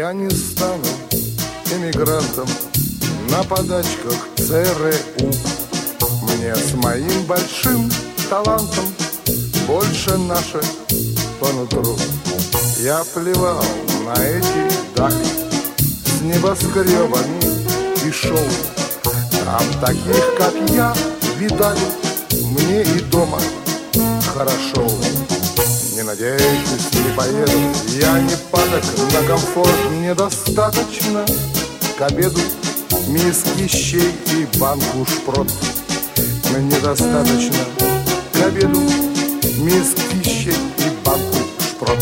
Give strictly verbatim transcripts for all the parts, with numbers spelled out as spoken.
Я не стану эмигрантом на подачках ЦРУ. Мне с моим большим талантом больше наше по нутру. Я плевал на эти дали с небоскребами и шоу. Там таких, как я, видали мне и дома хорошо. Не надейтесь, не поеду, я не падок на комфорт. Недостаточно к обеду миски щей и банку шпрот. Недостаточно к обеду миски щей и банку шпрот.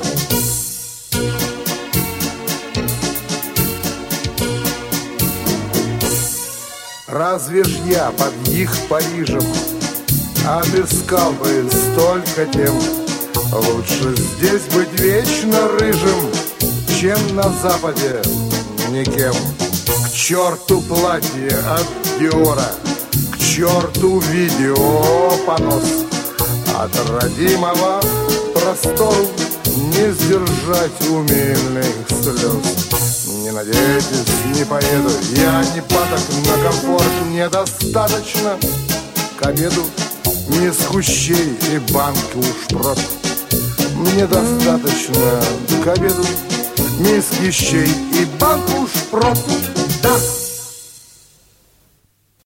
Разве ж я под их Парижем отыскал бы столько тем? Лучше здесь быть вечно рыжим, чем на Западе никем. К черту платье от Диора, к черту видеопонос. От родимого простору не сдержать умильных слез. Не надейтесь, не поеду, я не падок на комфорт. Недостаточно к обеду миску щей и банку шпрот. Мне достаточно к обеду миски щей и банку шпрот. Да!